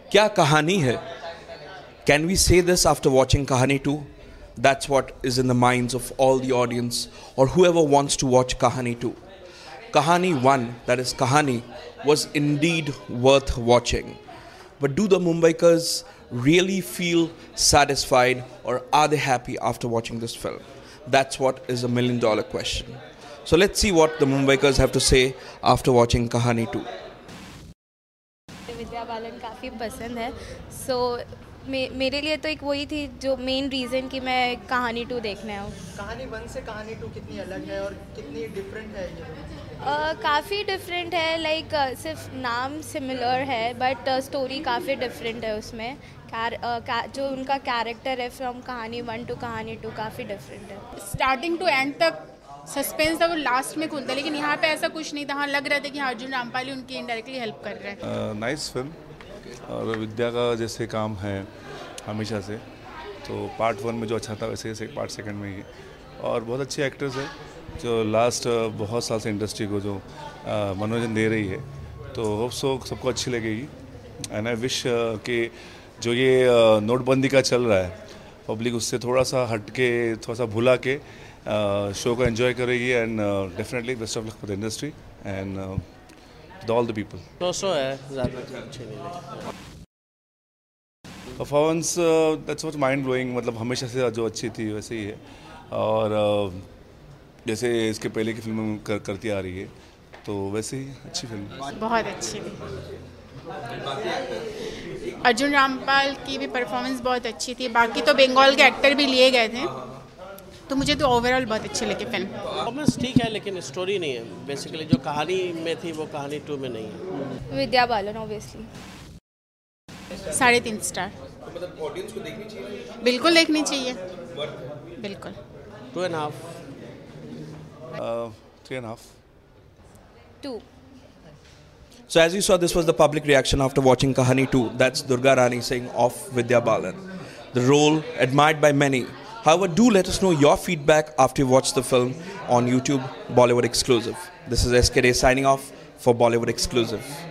क्या कहानी है? Can we say this after watching Kahani 2? That's what is in the minds of all the audience or whoever wants to watch Kahani 2. Kahani 1, that is Kahani, was indeed worth watching. But do the Mumbaikars really feel satisfied, or are they happy after watching this film? That's what is $1 million question. So let's see what the Mumbaikars have to say after watching Kahani 2. Vidya Balan काफ़ी पसंद है, सो मेरे लिए तो एक वही थी जो मेन रीज़न कि मैं कहानी 2 देखने आऊँ। कहानी 1 से कहानी 2 कितनी अलग है और कितनी डिफरेंट है ये? काफ़ी डिफरेंट है, लाइक सिर्फ नाम सिमिलर है बट स्टोरी काफ़ी डिफरेंट है उसमें। जो उनका कैरेक्टर है फ्रॉम कहानी 1 टू कहानी 2 काफ़ी डिफरेंट है। स्टार्टिंग टू एंड तक सस्पेंस था, वो लास्ट में खुलता है, लेकिन यहाँ पे ऐसा कुछ नहीं था। हाँ, लग रहा था कि अर्जुन रामपाल उनकी इनडायरेक्टली हेल्प कर रहे हैं। नाइस फिल्म, और विद्या का जैसे काम है हमेशा से, तो पार्ट 1 में जो अच्छा था वैसे पार्ट 2 में ही, और बहुत अच्छे एक्टर्स हैं जो लास्ट बहुत साल से इंडस्ट्री को जो मनोरंजन दे रही है, तो होप सो सबको अच्छी लगेगी। एंड आई विश कि जो ये नोटबंदी का चल रहा है, पब्लिक उससे थोड़ा सा हट के, थोड़ा सा भुला के शो को एंजॉय करेगी। And definitely best of luck for the industry and with all the people. तो है ज़्यादा अच्छी नहीं लगी performance, that's what mind blowing, मतलब हमेशा से जो अच्छी थी वैसे ही है, और जैसे इसके पहले की फिल्म करती आ रही है, तो वैसे ही अच्छी फिल्म। बहुत अच्छी थी। अर्जुन रामपाल की भी परफॉर्मेंस बहुत अच्छी थी। बाकी तो बंगाल के एक्टर भी लिए गए थे, तो मुझे तो ओवरऑल बहुत अच्छी लगी फिल्म। परफॉर्मेंस ठीक है, लेकिन स्टोरी नहीं है। बेसिकली जो कहानी में थी वो कहानी 2 में नहीं है। Vidya Balan obviously 3.5 star. मतलब ऑडियंस को देखनी चाहिए? बिल्कुल देखनी चाहिए, बिल्कुल। 2.5 3.5 2। So as you saw, this was the public reaction after watching Kahani 2. That's Durga Rani Singh of Vidya Balan. The role admired by many. However, do let us know your feedback after you watch the film on YouTube Bollywood Exclusive. This is SKD signing off for Bollywood Exclusive.